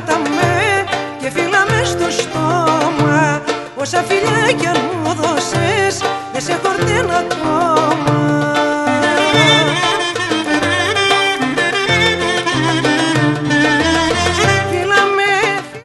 κράταμε και φύλαμε στο στόμα. Όσα φιλιά κι αν μου δώσεις δεν σε χορταίνω ακόμα.